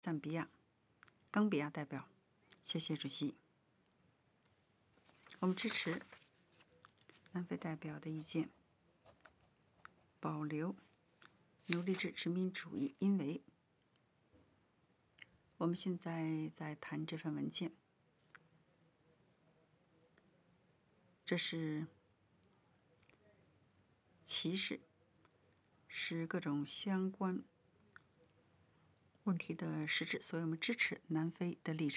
赞比亚、冈比亚代表，谢谢主席。我们支持南非代表的意见，保留奴隶制殖民主义，因为我们现在在谈这份文件，这是歧视，是各种相关问题的实质，所以我们支持南非的立场。